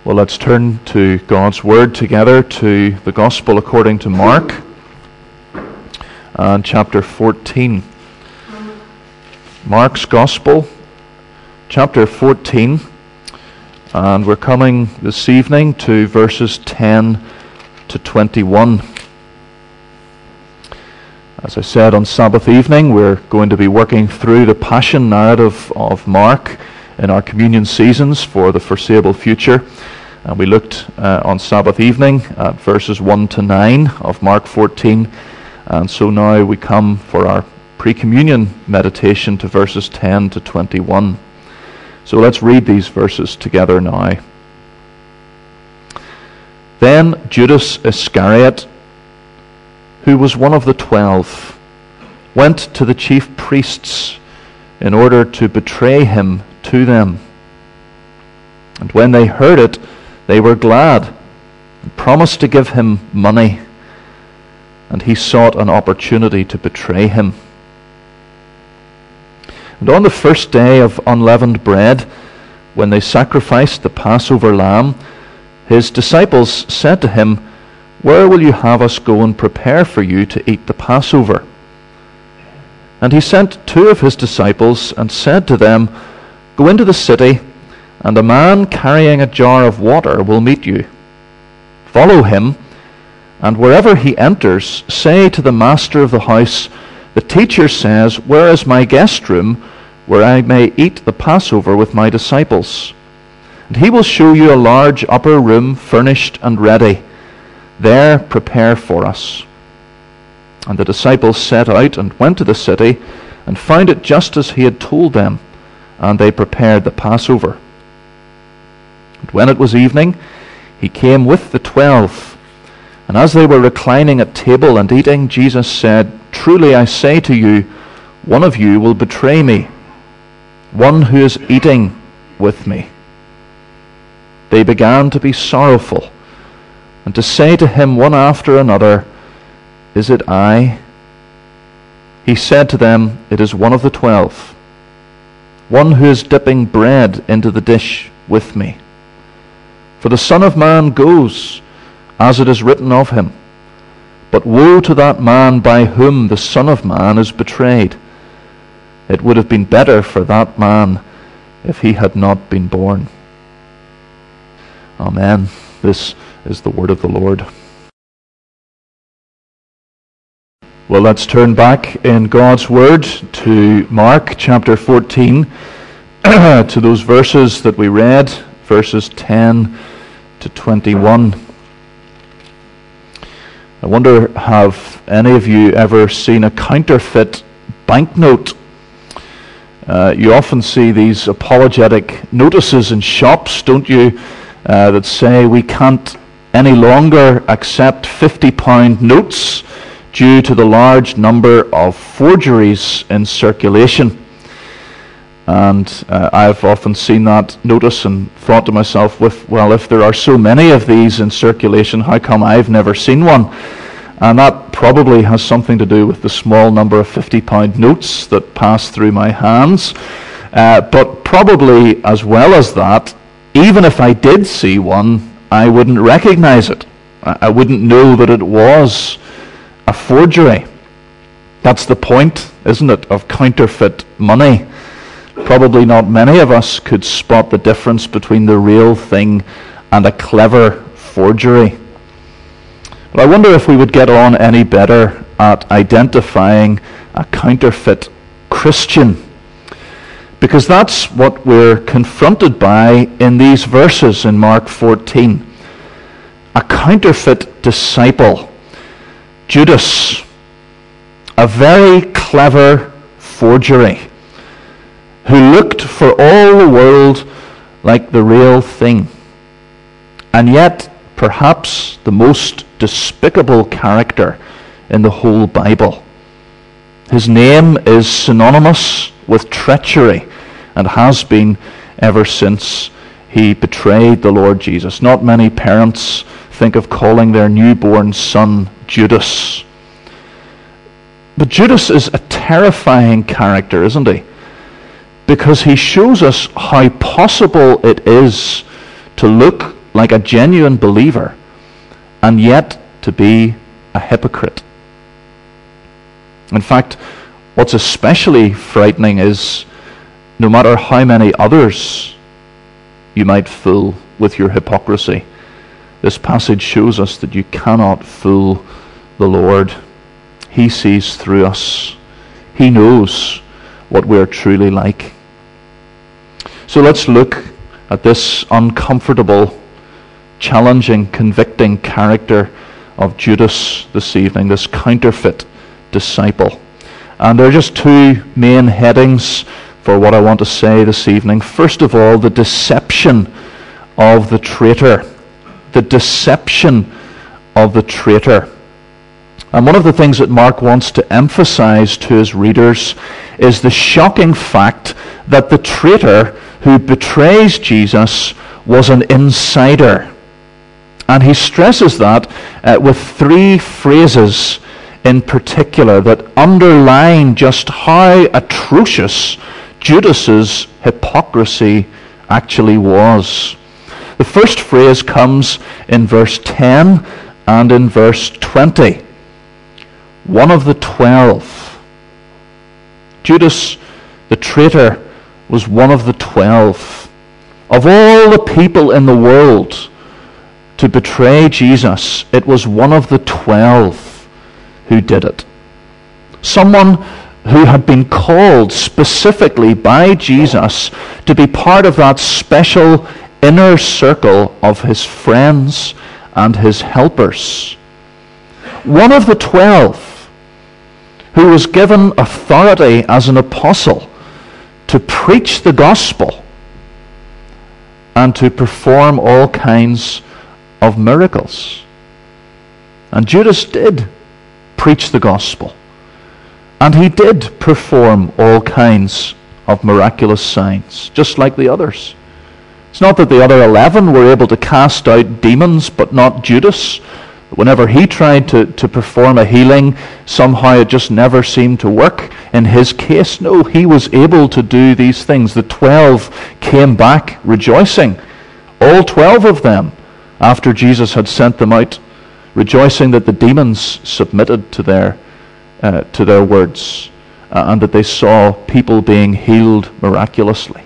Well, let's turn to God's Word together to the Gospel according to Mark and chapter 14. Mark's Gospel, chapter 14, and we're coming this evening to verses 10 to 21. As I said on Sabbath evening, we're going to be working through the Passion narrative of Mark in our communion seasons for the foreseeable future. And we looked on Sabbath evening at verses 1 to 9 of Mark 14. And so now we come for our pre-communion meditation to verses 10 to 21. So let's read these verses together now. Then Judas Iscariot, who was one of the 12, went to the chief priests in order to betray him to them. And when they heard it, they were glad and promised to give him money. And he sought an opportunity to betray him. And on the first day of unleavened bread, when they sacrificed the Passover lamb, his disciples said to him, "Where will you have us go and prepare for you to eat the Passover?" And he sent two of his disciples and said to them, "Go into the city, and a man carrying a jar of water will meet you. Follow him, and wherever he enters, say to the master of the house, 'The teacher says, where is my guest room, where I may eat the Passover with my disciples?' And he will show you a large upper room, furnished and ready. There prepare for us." And the disciples set out and went to the city, and found it just as he had told them, and they prepared the Passover. And when it was evening, he came with the 12. And as they were reclining at table and eating, Jesus said, "Truly I say to you, one of you will betray me, one who is eating with me." They began to be sorrowful, and to say to him one after another, "Is it I?" He said to them, "It is one of the 12, one who is dipping bread into the dish with me. For the Son of Man goes, as it is written of him. But woe to that man by whom the Son of Man is betrayed. It would have been better for that man if he had not been born." Amen. This is the word of the Lord. Well, let's turn back in God's Word to Mark chapter 14, to those verses that we read, verses 10 to 21. I wonder, have any of you ever seen a counterfeit banknote? You often see these apologetic notices in shops, don't you, that say we can't any longer accept £50 notes due to the large number of forgeries in circulation. And I've often seen that notice and thought to myself, well, if there are so many of these in circulation, how come I've never seen one? And that probably has something to do with the small number of £50 notes that pass through my hands. But probably as well as that, even if I did see one, I wouldn't recognize it. I wouldn't know that it was a forgery. That's the point, isn't it, of counterfeit money. Probably not many of us could spot the difference between the real thing and a clever forgery. But I wonder if we would get on any better at identifying a counterfeit Christian. Because that's what we're confronted by in these verses in Mark 14. A counterfeit disciple. Judas. A very clever forgery, who looked for all the world like the real thing. And yet, perhaps the most despicable character in the whole Bible. His name is synonymous with treachery, and has been ever since he betrayed the Lord Jesus. Not many parents think of calling their newborn son Judas. But Judas is a terrifying character, isn't he? Because he shows us how possible it is to look like a genuine believer and yet to be a hypocrite. In fact, what's especially frightening is no matter how many others you might fool with your hypocrisy, this passage shows us that you cannot fool the Lord. He sees through us. He knows what we're truly like. So let's look at this uncomfortable, challenging, convicting character of Judas this evening, this counterfeit disciple. And there are just two main headings for what I want to say this evening. First of all, the deception of the traitor. The deception of the traitor. And one of the things that Mark wants to emphasize to his readers is the shocking fact that the traitor who betrays Jesus was an insider. And he stresses that with three phrases in particular that underline just how atrocious Judas's hypocrisy actually was. The first phrase comes in verse 10 and in verse 20. One of the 12. Judas, the traitor, was one of the 12. Of all the people in the world to betray Jesus, it was one of the 12 who did it. Someone who had been called specifically by Jesus to be part of that special inner circle of his friends and his helpers. One of the 12 who was given authority as an apostle to preach the gospel and to perform all kinds of miracles. And Judas did preach the gospel. And he did perform all kinds of miraculous signs, just like the others. It's not that the other 11 were able to cast out demons, but not Judas. Whenever he tried to perform a healing, somehow it just never seemed to work. In his case, no, he was able to do these things. The 12 came back rejoicing. All 12 of them, after Jesus had sent them out, rejoicing that the demons submitted to their words and that they saw people being healed miraculously.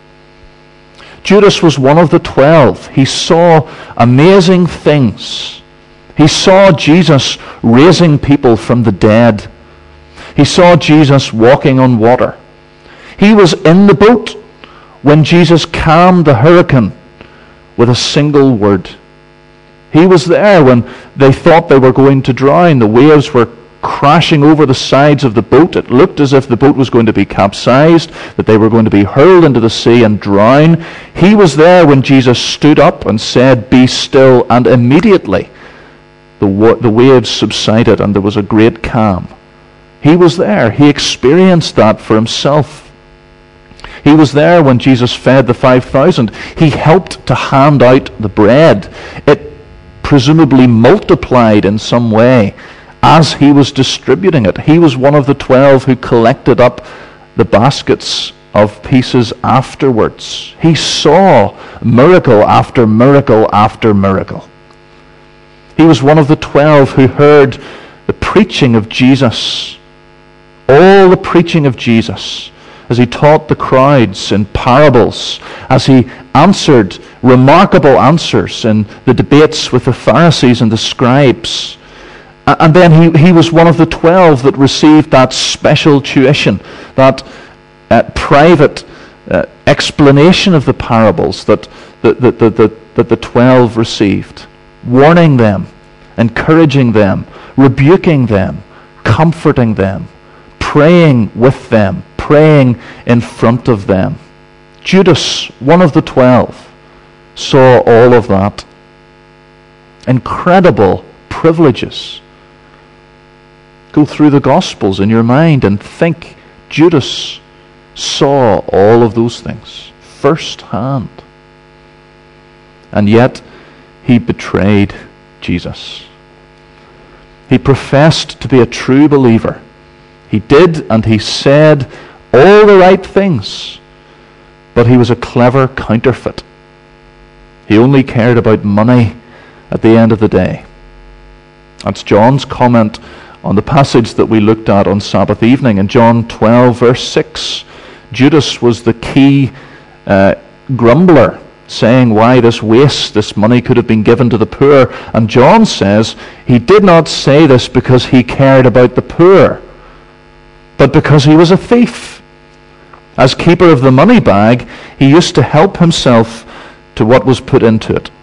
Judas was one of the 12. He saw amazing things. He saw Jesus raising people from the dead. He saw Jesus walking on water. He was in the boat when Jesus calmed the hurricane with a single word. He was there when they thought they were going to drown. The waves were crashing over the sides of the boat. It looked as if the boat was going to be capsized, that they were going to be hurled into the sea and drown. He was there when Jesus stood up and said, "Be still," and immediately the waves subsided and there was a great calm. He was there. He experienced that for himself. He was there when Jesus fed the 5,000. He helped to hand out the bread. It presumably multiplied in some way as he was distributing it. He was one of the 12 who collected up the baskets of pieces afterwards. He saw miracle after miracle after miracle. He was one of the 12 who heard the preaching of Jesus, all the preaching of Jesus, as he taught the crowds in parables, as he answered remarkable answers in the debates with the Pharisees and the scribes. And then he was one of the 12 that received that special tuition, that private explanation of the parables that the 12 received, warning them, encouraging them, rebuking them, comforting them, praying with them, praying in front of them. Judas, one of the 12, saw all of that. Incredible privileges. Go through the Gospels in your mind and think Judas saw all of those things firsthand. And yet, he betrayed Jesus. He professed to be a true believer. He did and he said all the right things, but he was a clever counterfeit. He only cared about money at the end of the day. That's John's comment on the passage that we looked at on Sabbath evening in John 12, verse 6. Judas was the key grumbler, saying why this waste, this money could have been given to the poor. And John says he did not say this because he cared about the poor, but because he was a thief. As keeper of the money bag, he used to help himself to what was put into it.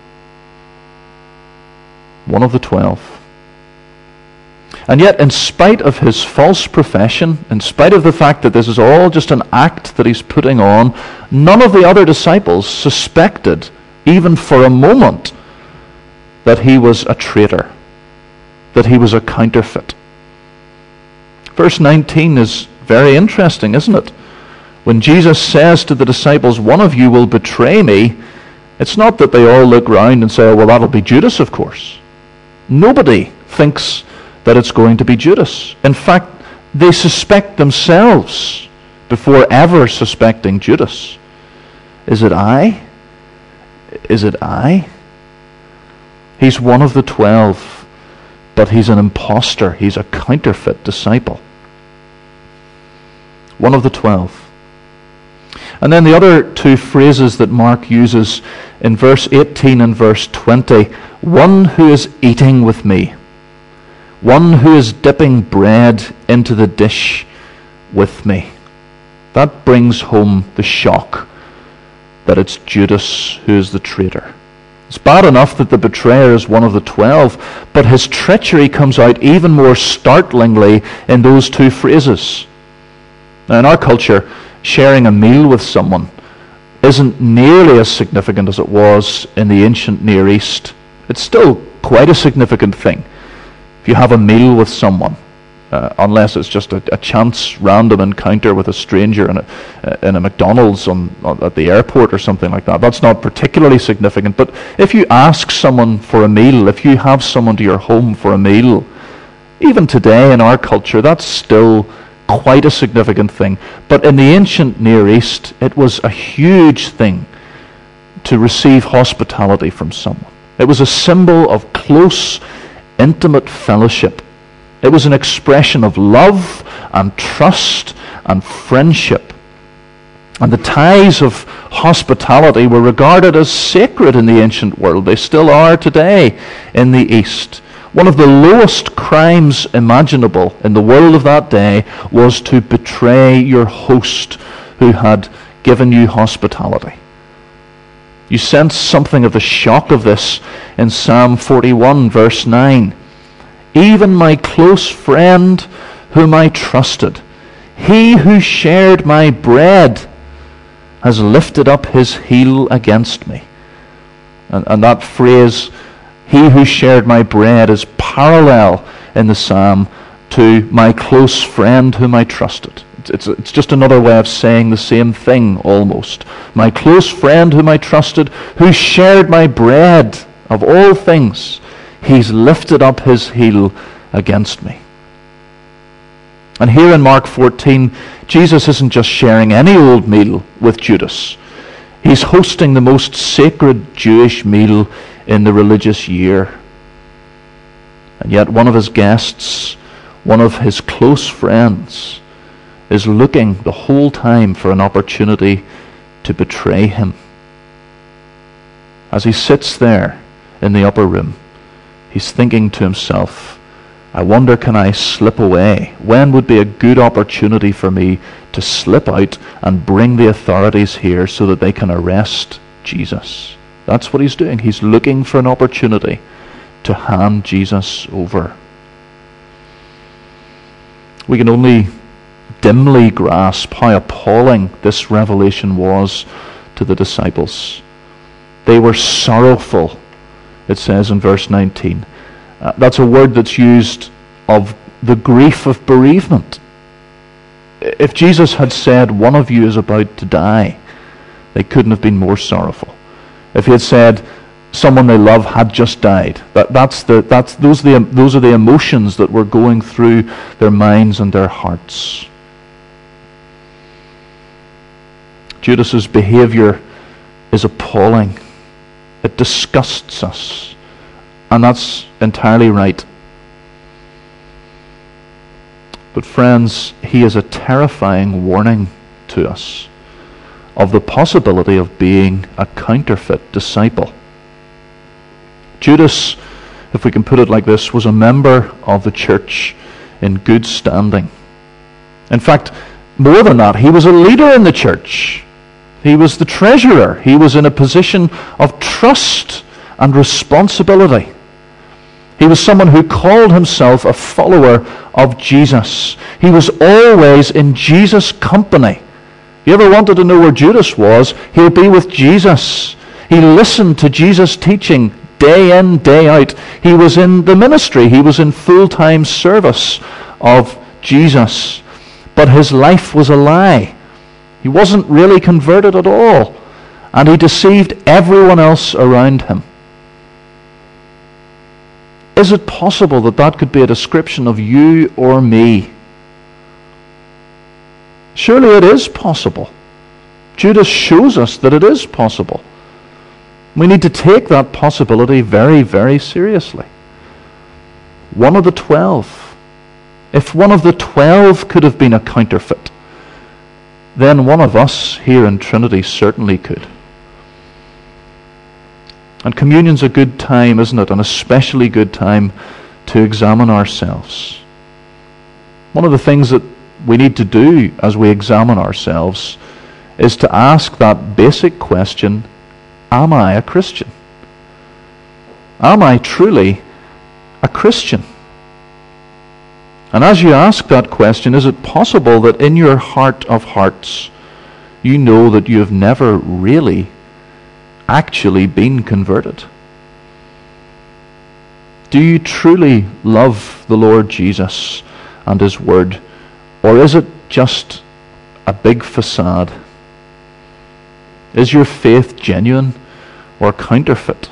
One of the 12. And yet, in spite of his false profession, in spite of the fact that this is all just an act that he's putting on, none of the other disciples suspected, even for a moment, that he was a traitor, that he was a counterfeit. Verse 19 is very interesting, isn't it? When Jesus says to the disciples, "One of you will betray me," it's not that they all look round and say, "Oh, well, that'll be Judas, of course." Nobody thinks that it's going to be Judas. In fact, they suspect themselves before ever suspecting Judas. Is it I? Is it I? He's one of the 12, but he's an imposter. He's a counterfeit disciple. One of the 12. And then the other two phrases that Mark uses in verse 18 and verse 20. One who is eating with me. One who is dipping bread into the dish with me. That brings home the shock that it's Judas who is the traitor. It's bad enough that the betrayer is one of the 12, but his treachery comes out even more startlingly in those two phrases. Now, in our culture, sharing a meal with someone isn't nearly as significant as it was in the ancient Near East. It's still quite a significant thing. If you have a meal with someone, unless it's just a chance random encounter with a stranger in a McDonald's at the airport or something like that, that's not particularly significant. But if you ask someone for a meal, if you have someone to your home for a meal, even today in our culture, that's still quite a significant thing. But in the ancient Near East, it was a huge thing to receive hospitality from someone. It was a symbol of close, intimate fellowship. It was an expression of love and trust and friendship. And the ties of hospitality were regarded as sacred in the ancient world. They still are today in the East. One of the lowest crimes imaginable in the world of that day was to betray your host who had given you hospitality. You sense something of the shock of this in Psalm 41, verse 9. Even my close friend whom I trusted, he who shared my bread, has lifted up his heel against me. And that phrase, he who shared my bread, is parallel in the psalm to my close friend whom I trusted. It's just another way of saying the same thing almost. My close friend whom I trusted, who shared my bread of all things, he's lifted up his heel against me. And here in Mark 14, Jesus isn't just sharing any old meal with Judas. He's hosting the most sacred Jewish meal in the religious year. And yet one of his guests, one of his close friends, is looking the whole time for an opportunity to betray him. As he sits there in the upper room, he's thinking to himself, I wonder, can I slip away? When would be a good opportunity for me to slip out and bring the authorities here so that they can arrest Jesus? That's what he's doing. He's looking for an opportunity to hand Jesus over. We can only dimly grasp how appalling this revelation was to the disciples. They were sorrowful, it says in verse 19. That's a word that's used of the grief of bereavement. If Jesus had said, one of you is about to die, they couldn't have been more sorrowful. If he had said, someone they love had just died, those are the emotions that were going through their minds and their hearts. Judas's behavior is appalling. It disgusts us. And that's entirely right. But friends, he is a terrifying warning to us of the possibility of being a counterfeit disciple. Judas, if we can put it like this, was a member of the church in good standing. In fact, more than that, he was a leader in the church. He was the treasurer. He was in a position of trust and responsibility. He was someone who called himself a follower of Jesus. He was always in Jesus' company. If you ever wanted to know where Judas was, he'll be with Jesus. He listened to Jesus' teaching day in, day out. He was in the ministry. He was in full-time service of Jesus. But his life was a lie. He wasn't really converted at all. And he deceived everyone else around him. Is it possible that that could be a description of you or me? Surely it is possible. Judas shows us that it is possible. We need to take that possibility very, very seriously. One of the 12. If one of the 12 could have been a counterfeit, then one of us here in Trinity certainly could. And communion's a good time, isn't it? An especially good time to examine ourselves. One of the things that we need to do as we examine ourselves is to ask that basic question, am I a Christian? Am I truly a Christian? And as you ask that question, is it possible that in your heart of hearts you know that you have never really actually been converted? Do you truly love the Lord Jesus and His Word? Or is it just a big facade? Is your faith genuine or counterfeit?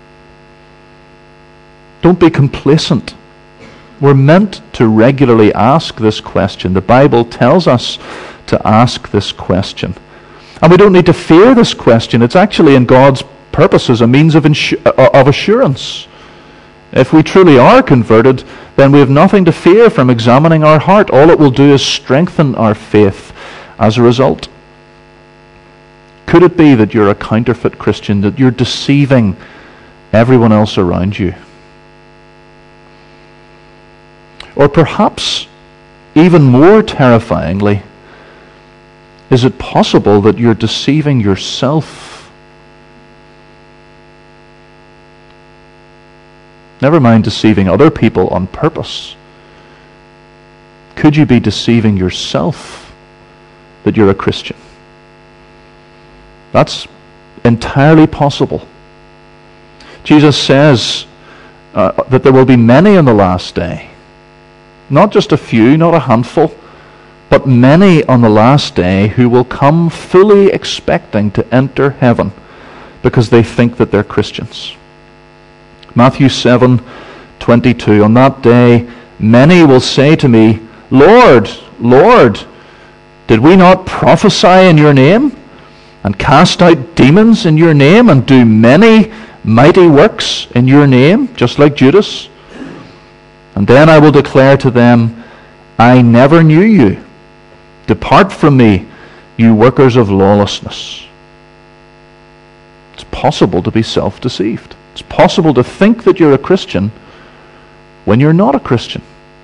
Don't be complacent. We're meant to regularly ask this question. The Bible tells us to ask this question. And we don't need to fear this question. It's actually in God's purposes a means of assurance. If we truly are converted, then we have nothing to fear from examining our heart. All it will do is strengthen our faith as a result. Could it be that you're a counterfeit Christian, that you're deceiving everyone else around you? Or perhaps, even more terrifyingly, is it possible that you're deceiving yourself? Never mind deceiving other people on purpose. Could you be deceiving yourself that you're a Christian? That's entirely possible. Jesus says that there will be many in the last day. Not just a few, not a handful, but many on the last day who will come fully expecting to enter heaven because they think that they're Christians. Matthew 7:22. On that day, many will say to me, Lord, Lord, did we not prophesy in your name and cast out demons in your name and do many mighty works in your name, just like Judas? And then I will declare to them, I never knew you. Depart from me, you workers of lawlessness. It's possible to be self-deceived. It's possible to think that you're a Christian when you're not a Christian.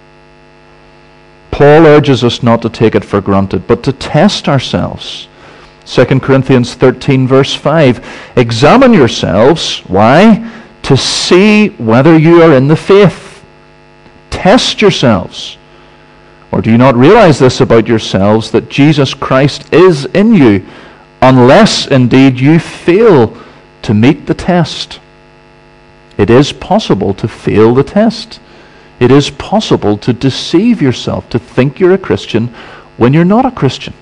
Paul urges us not to take it for granted, but to test ourselves. 2 Corinthians 13 verse 5. Examine yourselves. Why? To see whether you are in the faith. Test yourselves. Or do you not realize this about yourselves, that Jesus Christ is in you, unless indeed you fail to meet the test? It is possible to fail the test. It is possible to deceive yourself, to think you're a Christian when you're not a Christian.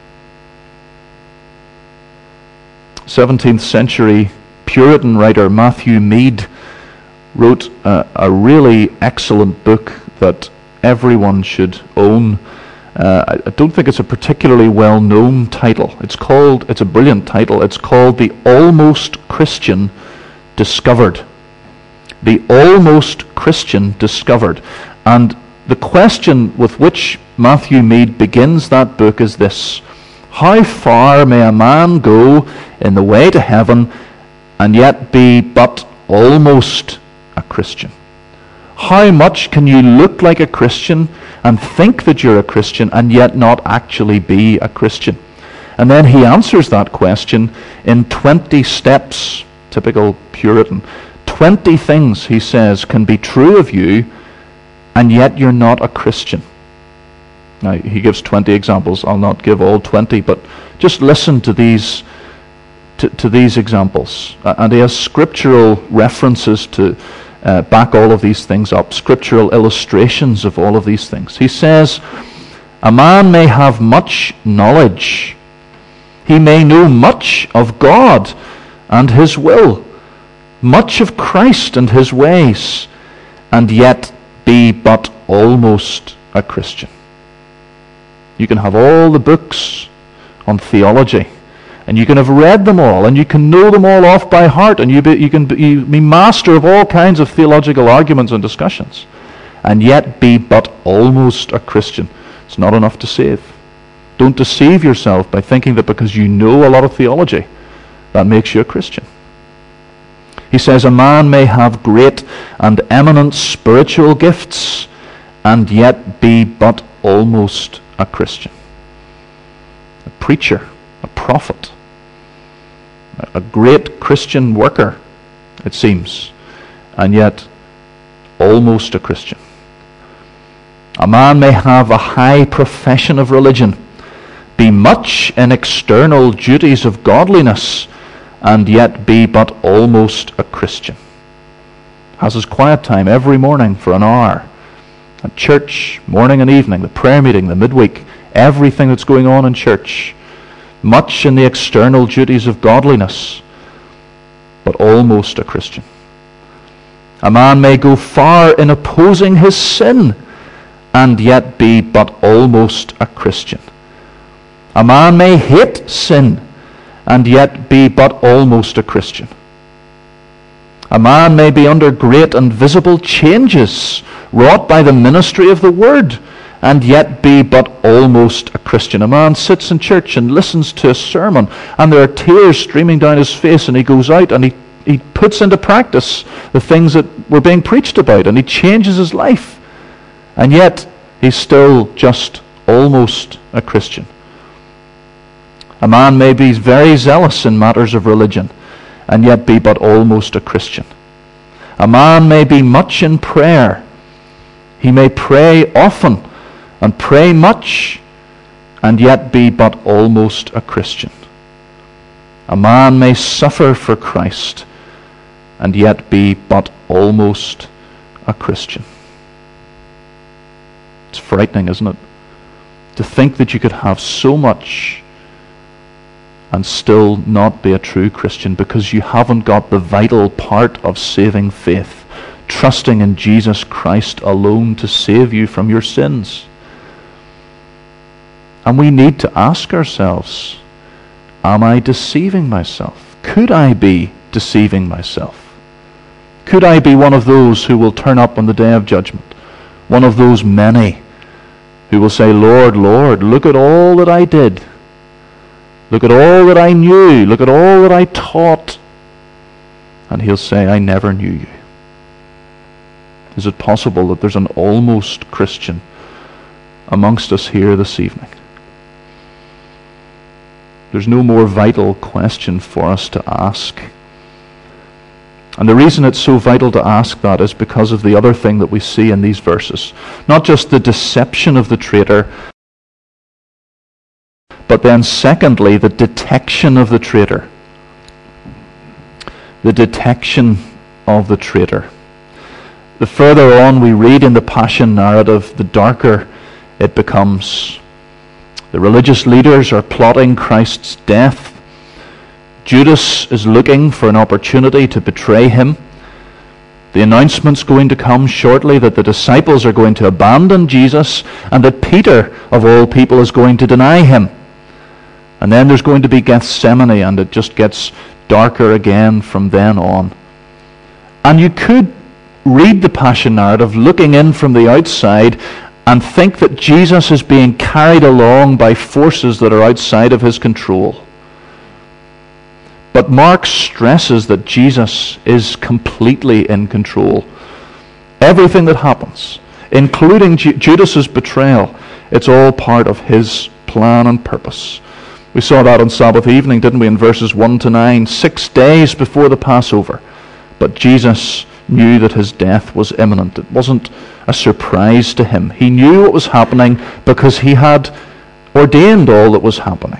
17th century Puritan writer Matthew Mead wrote a really excellent book that everyone should own. I don't think it's a particularly well-known title. It's a brilliant title. It's called The Almost Christian discovered. The almost Christian discovered. And the question with which Matthew Mead begins that book is this: how far may a man go in the way to heaven and yet be but almost a Christian? How much can you look like a Christian and think that you're a Christian and yet not actually be a Christian? And then he answers that question in 20 steps, typical Puritan. 20 things, he says, can be true of you and yet you're not a Christian. Now, he gives 20 examples. I'll not give all 20, but just listen to these examples. And he has scriptural references to back all of these things up, scriptural illustrations of all of these things. He says, a man may have much knowledge. He may know much of God and his will, much of Christ and his ways, and yet be but almost a Christian. You can have all the books on theology, and you can have read them all, and you can know them all off by heart, and you can be master of all kinds of theological arguments and discussions, and yet be but almost a Christian. It's not enough to save. Don't deceive yourself by thinking that because you know a lot of theology, that makes you a Christian. He says a man may have great and eminent spiritual gifts and yet be but almost a Christian. A preacher, a prophet, a great Christian worker, it seems, and yet almost a Christian. A man may have a high profession of religion, be much in external duties of godliness, and yet be but almost a Christian. Has his quiet time every morning for an hour at church, morning and evening, the prayer meeting, the midweek, everything that's going on in church, much in the external duties of godliness, but almost a Christian. A man may go far in opposing his sin, and yet be but almost a Christian. A man may hate sin, and yet be but almost a Christian. A man may be under great and visible changes wrought by the ministry of the Word, and yet be but almost a Christian. A man sits in church and listens to a sermon, and there are tears streaming down his face, and he goes out and he puts into practice the things that were being preached about, and he changes his life. And yet he's still just almost a Christian. A man may be very zealous in matters of religion, and yet be but almost a Christian. A man may be much in prayer. He may pray often and pray much, and yet be but almost a Christian. A man may suffer for Christ, and yet be but almost a Christian. It's frightening, isn't it? To think that you could have so much and still not be a true Christian because you haven't got the vital part of saving faith, trusting in Jesus Christ alone to save you from your sins. And we need to ask ourselves, am I deceiving myself? Could I be deceiving myself? Could I be one of those who will turn up on the day of judgment? One of those many who will say, Lord, Lord, look at all that I did. Look at all that I knew. Look at all that I taught. And he'll say, I never knew you. Is it possible that there's an almost Christian amongst us here this evening? There's no more vital question for us to ask. And the reason it's so vital to ask that is because of the other thing that we see in these verses. Not just the deception of the traitor, but then secondly, the detection of the traitor. The detection of the traitor. The further on we read in the Passion narrative, the darker it becomes. The religious leaders are plotting Christ's death. Judas is looking for an opportunity to betray him. The announcement's going to come shortly that the disciples are going to abandon Jesus and that Peter, of all people, is going to deny him. And then there's going to be Gethsemane, and it just gets darker again from then on. And you could read the Passion narrative looking in from the outside and think that Jesus is being carried along by forces that are outside of his control. But Mark stresses that Jesus is completely in control. Everything that happens, including Judas's betrayal, it's all part of his plan and purpose. We saw that on Sabbath evening, didn't we, in verses 1 to 9, 6 days before the Passover. But Jesus knew that his death was imminent. It wasn't a surprise to him. He knew what was happening because he had ordained all that was happening.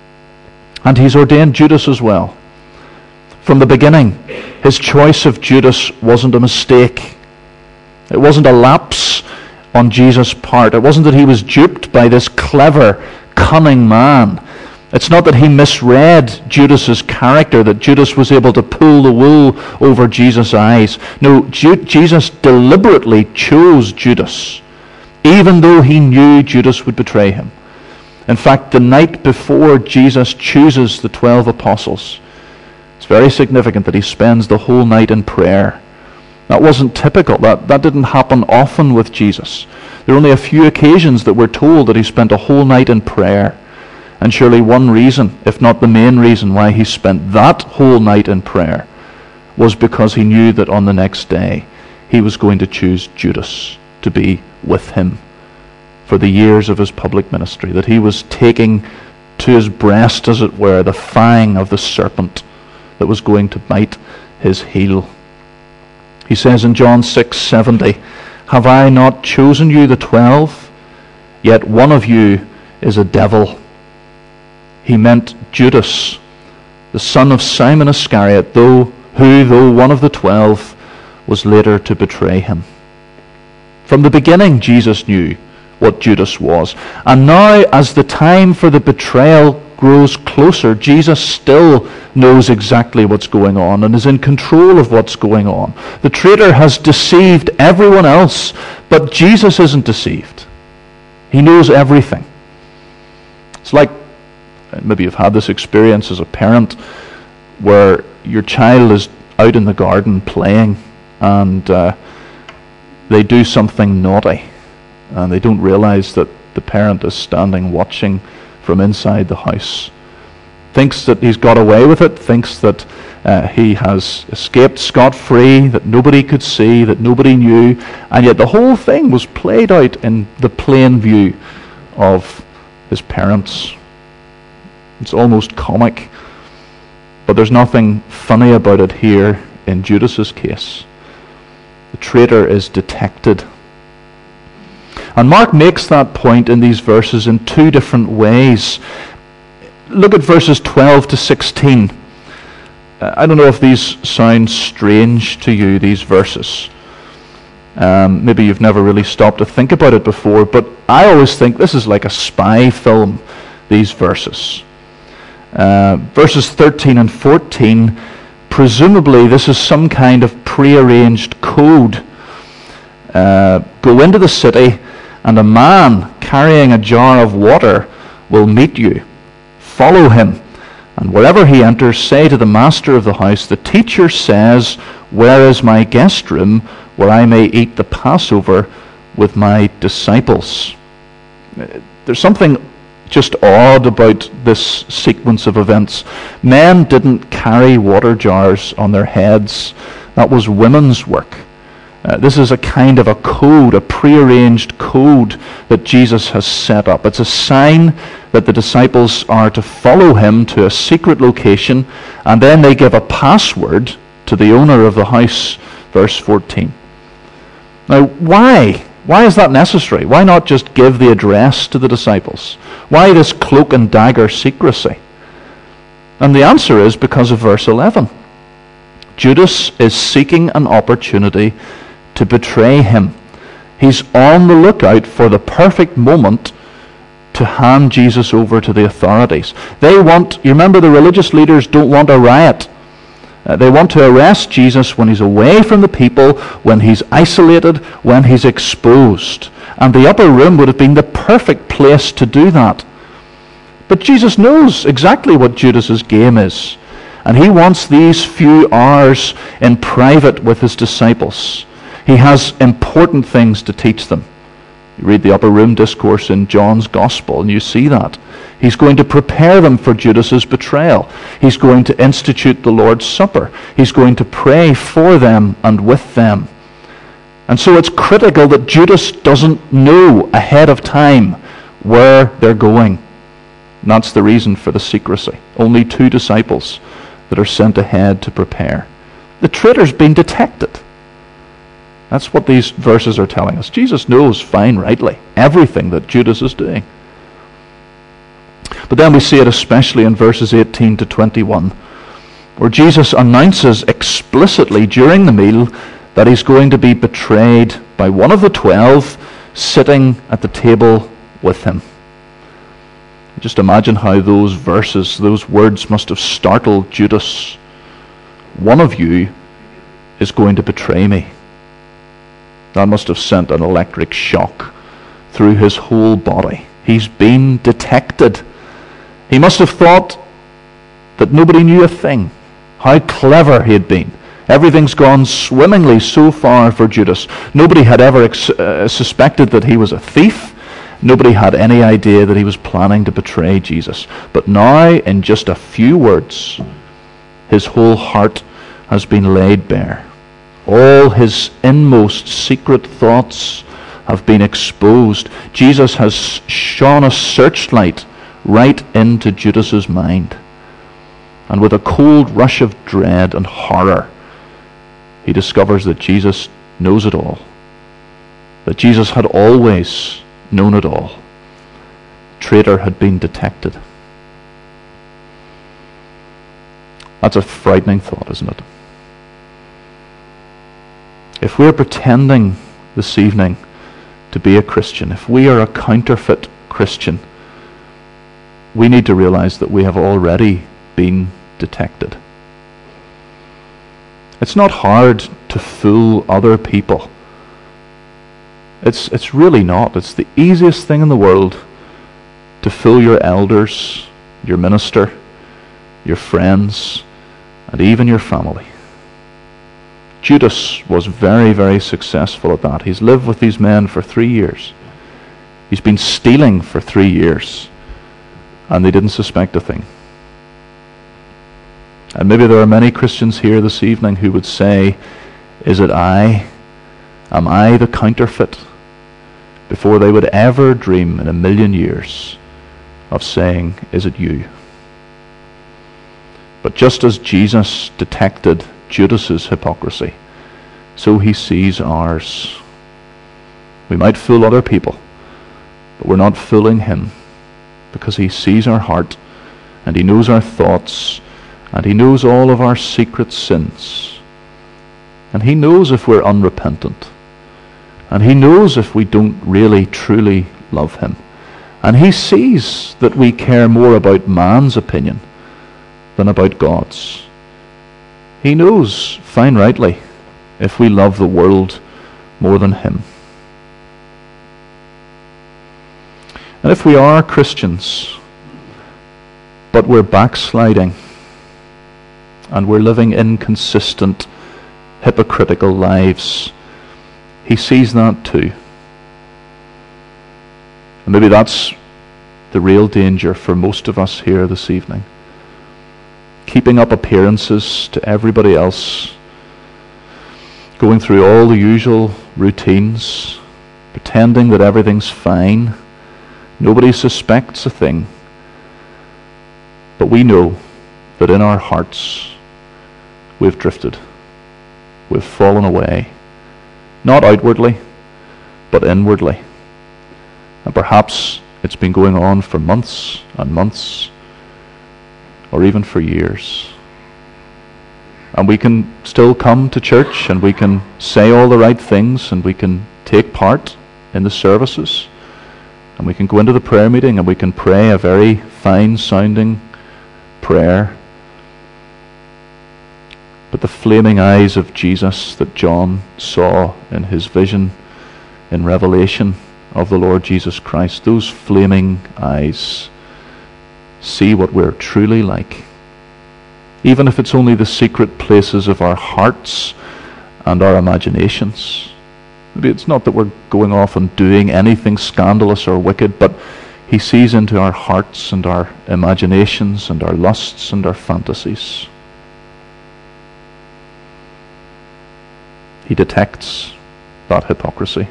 And he's ordained Judas as well. From the beginning, his choice of Judas wasn't a mistake. It wasn't a lapse on Jesus' part. It wasn't that he was duped by this clever, cunning man. It's not that he misread Judas's character, that Judas was able to pull the wool over Jesus' eyes. No, Jesus deliberately chose Judas, even though he knew Judas would betray him. In fact, the night before Jesus chooses the 12 apostles, it's very significant that he spends the whole night in prayer. That wasn't typical. That didn't happen often with Jesus. There are only a few occasions that we're told that he spent a whole night in prayer. And surely one reason, if not the main reason, why he spent that whole night in prayer was because he knew that on the next day he was going to choose Judas to be with him for the years of his public ministry, that he was taking to his breast, as it were, the fang of the serpent that was going to bite his heel. He says in John 6:70, "Have I not chosen you the 12? Yet one of you is a devil." He meant Judas, the son of Simon Iscariot, though one of the 12, was later to betray him. From the beginning, Jesus knew what Judas was. And now, as the time for the betrayal grows closer, Jesus still knows exactly what's going on and is in control of what's going on. The traitor has deceived everyone else, but Jesus isn't deceived. He knows everything. It's like, maybe you've had this experience as a parent, where your child is out in the garden playing and they do something naughty and they don't realize that the parent is standing watching from inside the house. Thinks that he's got away with it, thinks that he has escaped scot-free, that nobody could see, that nobody knew, and yet the whole thing was played out in the plain view of his parents. It's almost comic, but there's nothing funny about it here in Judas's case. The traitor is detected. And Mark makes that point in these verses in two different ways. Look at verses 12 to 16. I don't know if these sound strange to you, these verses. Maybe you've never really stopped to think about it before, but I always think this is like a spy film, these verses. Verses 13 and 14, presumably this is some kind of prearranged code. Go into the city, and a man carrying a jar of water will meet you. Follow him, and wherever he enters, say to the master of the house, "The teacher says, where is my guest room, where I may eat the Passover with my disciples?" There's something just odd about this sequence of events. Men didn't carry water jars on their heads. That was women's work. This is a kind of a code, a prearranged code that Jesus has set up. It's a sign that the disciples are to follow him to a secret location, and then they give a password to the owner of the house, verse 14. Now, why? Why is that necessary? Why not just give the address to the disciples? Why this cloak and dagger secrecy? And the answer is because of verse 11. Judas is seeking an opportunity to betray him. He's on the lookout for the perfect moment to hand Jesus over to the authorities. You remember the religious leaders don't want a riot. They want to arrest Jesus when he's away from the people, when he's isolated, when he's exposed. And the upper room would have been the perfect place to do that. But Jesus knows exactly what Judas's game is. And he wants these few hours in private with his disciples. He has important things to teach them. You read the upper room discourse in John's Gospel, and you see that. He's going to prepare them for Judas's betrayal. He's going to institute the Lord's Supper. He's going to pray for them and with them. And so it's critical that Judas doesn't know ahead of time where they're going. And that's the reason for the secrecy. Only 2 disciples that are sent ahead to prepare. The traitor's been detected. That's what these verses are telling us. Jesus knows, fine, rightly, everything that Judas is doing. But then we see it especially in verses 18 to 21, where Jesus announces explicitly during the meal that he's going to be betrayed by one of the 12 sitting at the table with him. Just imagine how those verses, those words must have startled Judas. One of you is going to betray me. That must have sent an electric shock through his whole body. He's been detected. He must have thought that nobody knew a thing. How clever he had been. Everything's gone swimmingly so far for Judas. Nobody had ever suspected that he was a thief. Nobody had any idea that he was planning to betray Jesus. But now, in just a few words, his whole heart has been laid bare. All his inmost secret thoughts have been exposed. Jesus has shone a searchlight right into Judas's mind. And with a cold rush of dread and horror, he discovers that Jesus knows it all. That Jesus had always known it all. The traitor had been detected. That's a frightening thought, isn't it? If we're pretending this evening to be a Christian, if we are a counterfeit Christian, we need to realize that we have already been detected. It's not hard to fool other people. It's really not. It's the easiest thing in the world to fool your elders, your minister, your friends, and even your family. Judas was very, very successful at that. He's lived with these men for 3 years. He's been stealing for 3 years, and they didn't suspect a thing. And maybe there are many Christians here this evening who would say, is it I? Am I the counterfeit? Before they would ever dream in a million years of saying, is it you? But just as Jesus detected Judas's hypocrisy, so he sees ours. We might fool other people, but we're not fooling him, because he sees our heart, and he knows our thoughts, and he knows all of our secret sins. And he knows if we're unrepentant. And he knows if we don't really, truly love him. And he sees that we care more about man's opinion than about God's. He knows, fine rightly, if we love the world more than him. And if we are Christians, but we're backsliding, and we're living inconsistent, hypocritical lives, he sees that too. And maybe that's the real danger for most of us here this evening. Keeping up appearances to everybody else, going through all the usual routines, pretending that everything's fine. Nobody suspects a thing. But we know that in our hearts we've drifted. We've fallen away. Not outwardly, but inwardly. And perhaps it's been going on for months and months, or even for years. And we can still come to church, and we can say all the right things, and we can take part in the services, and we can go into the prayer meeting, and we can pray a very fine-sounding prayer. But the flaming eyes of Jesus that John saw in his vision in Revelation of the Lord Jesus Christ, those flaming eyes see what we're truly like. even if it's only the secret places of our hearts and our imaginations. Maybe it's not that we're going off and doing anything scandalous or wicked, but he sees into our hearts and our imaginations and our lusts and our fantasies. He detects that hypocrisy.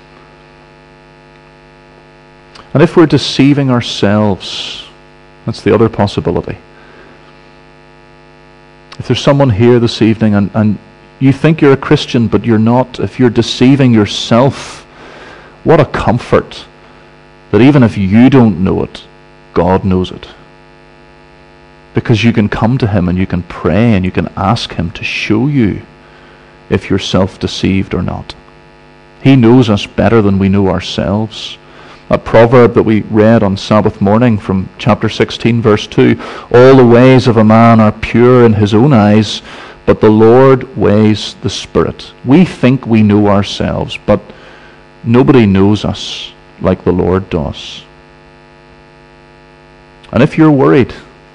And if we're deceiving ourselves, that's the other possibility. If there's someone here this evening and you think you're a Christian but you're not, if you're deceiving yourself, what a comfort that even if you don't know it, God knows it. Because you can come to him and you can pray and you can ask him to show you if you're self-deceived or not. He knows us better than we know ourselves. That proverb that we read on Sabbath morning from chapter 16, verse 2, all the ways of a man are pure in his own eyes, but the Lord weighs the spirit. We think we know ourselves, but nobody knows us like the Lord does. And if you're worried,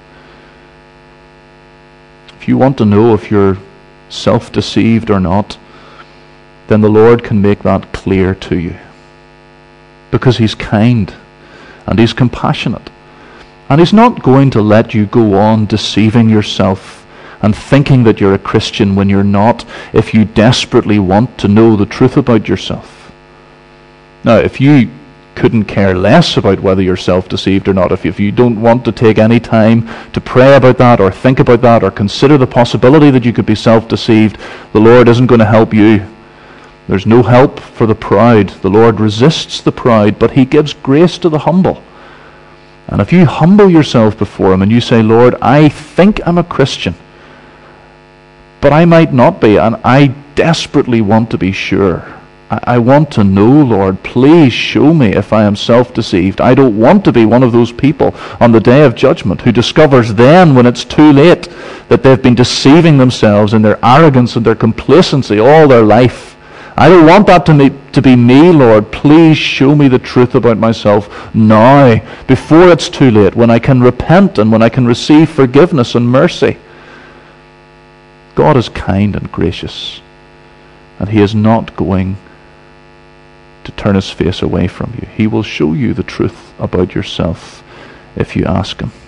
if you want to know if you're self-deceived or not, then the Lord can make that clear to you. Because he's kind and he's compassionate. And he's not going to let you go on deceiving yourself and thinking that you're a Christian when you're not, if you desperately want to know the truth about yourself. Now, if you couldn't care less about whether you're self-deceived or not, if you don't want to take any time to pray about that or think about that or consider the possibility that you could be self-deceived, the Lord isn't going to help you. There's no help for the proud. The Lord resists the proud, but he gives grace to the humble. And if you humble yourself before him and you say, Lord, I think I'm a Christian, but I might not be, and I desperately want to be sure. I want to know, Lord, please show me if I am self-deceived. I don't want to be one of those people on the day of judgment who discovers then, when it's too late, that they've been deceiving themselves in their arrogance and their complacency all their life. I don't want that to be me, Lord. Please show me the truth about myself now, before it's too late, when I can repent and when I can receive forgiveness and mercy. God is kind and gracious, and he is not going to turn his face away from you. He will show you the truth about yourself if you ask him.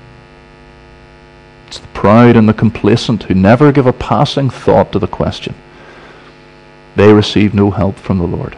It's the proud and the complacent who never give a passing thought to the question. They receive no help from the Lord.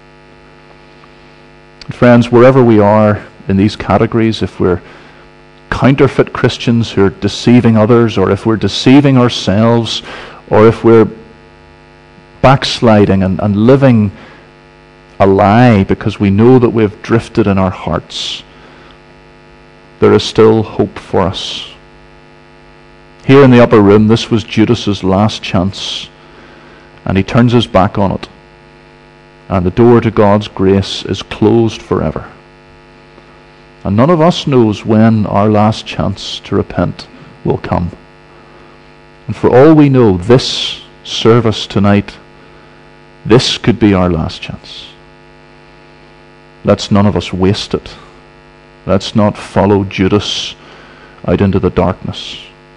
Friends, wherever we are in these categories, if we're counterfeit Christians who are deceiving others, or if we're deceiving ourselves, or if we're backsliding and living a lie because we know that we've drifted in our hearts, there is still hope for us. Here in the upper room, this was Judas's last chance. And he turns his back on it. And the door to God's grace is closed forever. And none of us knows when our last chance to repent will come. And for all we know, this service tonight, this could be our last chance. Let's none of us waste it. Let's not follow Judas out into the darkness.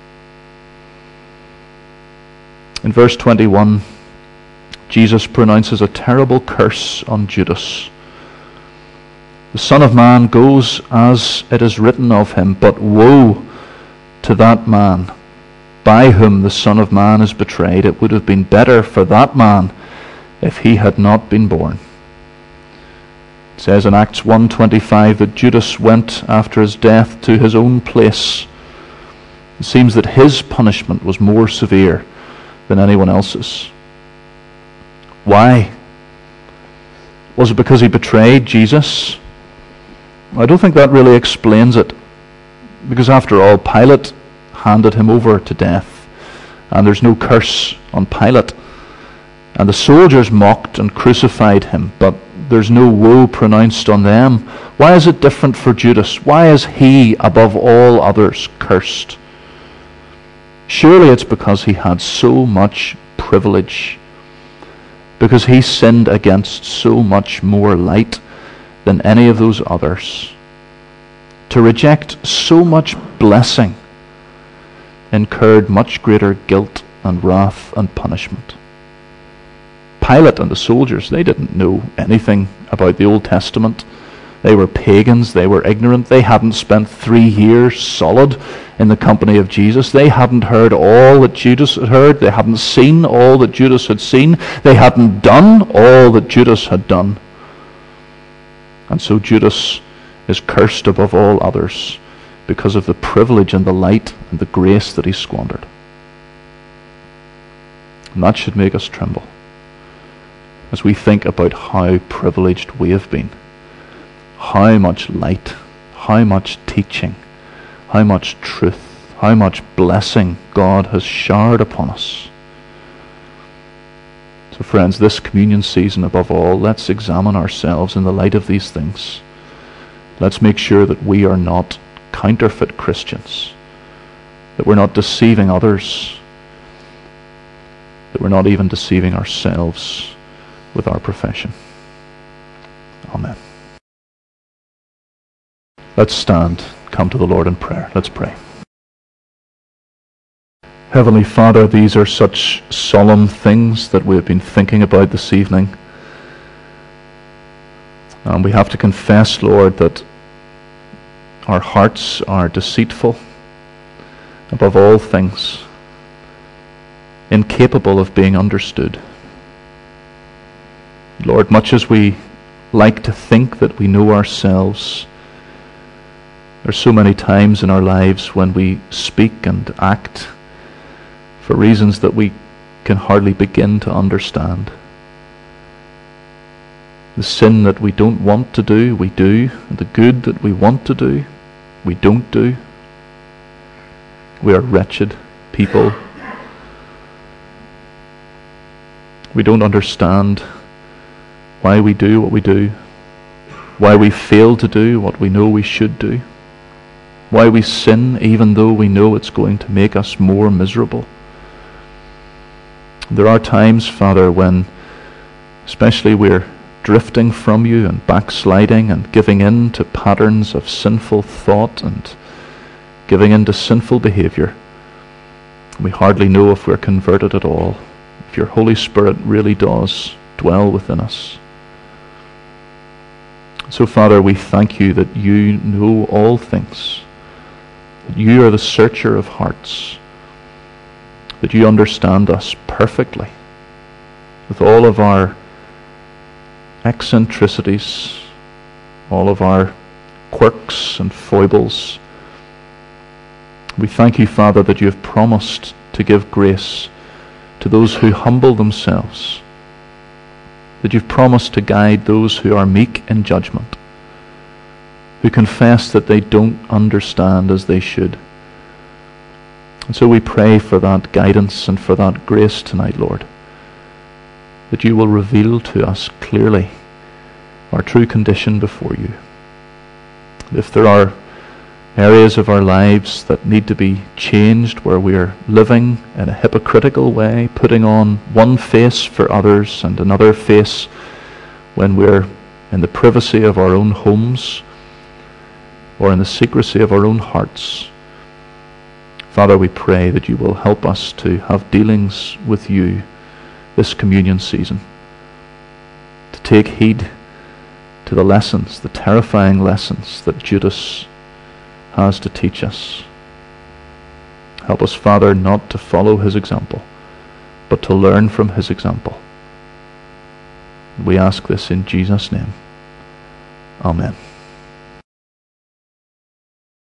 In verse 21, Jesus pronounces a terrible curse on Judas. The Son of Man goes as it is written of him, but woe to that man by whom the Son of Man is betrayed. It would have been better for that man if he had not been born. It says in Acts 1:25 that Judas went after his death to his own place. It seems that his punishment was more severe than anyone else's. Why? Was it because he betrayed Jesus? I don't think that really explains it. Because after all, Pilate handed him over to death. And there's no curse on Pilate. And the soldiers mocked and crucified him, but there's no woe pronounced on them. Why is it different for Judas? Why is he, above all others, cursed? Surely it's because he had so much privilege. Because he sinned against so much more light than any of those others. To reject so much blessing, incurred much greater guilt and wrath and punishment. Pilate and the soldiers, they didn't know anything about the Old Testament. They were pagans, they were ignorant, they hadn't spent 3 years solid in the company of Jesus. They hadn't heard all that Judas had heard, they hadn't seen all that Judas had seen, they hadn't done all that Judas had done. And so Judas is cursed above all others because of the privilege and the light and the grace that he squandered. And that should make us tremble as we think about how privileged we have been, how much light, how much teaching, how much truth, how much blessing God has showered upon us. So friends, this communion season above all, let's examine ourselves in the light of these things. Let's make sure that we are not counterfeit Christians, that we're not deceiving others, that we're not even deceiving ourselves with our profession. Amen. Let's stand, come to the Lord in prayer. Let's pray. Heavenly Father, these are such solemn things that we have been thinking about this evening. And we have to confess, Lord, that our hearts are deceitful above all things, incapable of being understood. Lord, much as we like to think that we know ourselves, there are so many times in our lives when we speak and act for reasons that we can hardly begin to understand. The sin that we don't want to do, we do. And the good that we want to do, we don't do. We are wretched people. We don't understand why we do what we do, why we fail to do what we know we should do, why we sin even though we know it's going to make us more miserable. There are times, Father, when especially we're drifting from you and backsliding and giving in to patterns of sinful thought and giving in to sinful behavior. We hardly know if we're converted at all, if your Holy Spirit really does dwell within us. So, Father, we thank you that you know all things, that you are the searcher of hearts, that you understand us perfectly, with all of our eccentricities, all of our quirks and foibles. We thank you, Father, that you have promised to give grace to those who humble themselves, that you've promised to guide those who are meek in judgment, who confess that they don't understand as they should. And so we pray for that guidance and for that grace tonight, Lord, that you will reveal to us clearly our true condition before you. If there are areas of our lives that need to be changed, where we are living in a hypocritical way, putting on one face for others and another face when we're in the privacy of our own homes or in the secrecy of our own hearts, Father, we pray that you will help us to have dealings with you this communion season, to take heed to the lessons, the terrifying lessons that Judas has to teach us. Help us, Father, not to follow his example, but to learn from his example. We ask this in Jesus' name. Amen.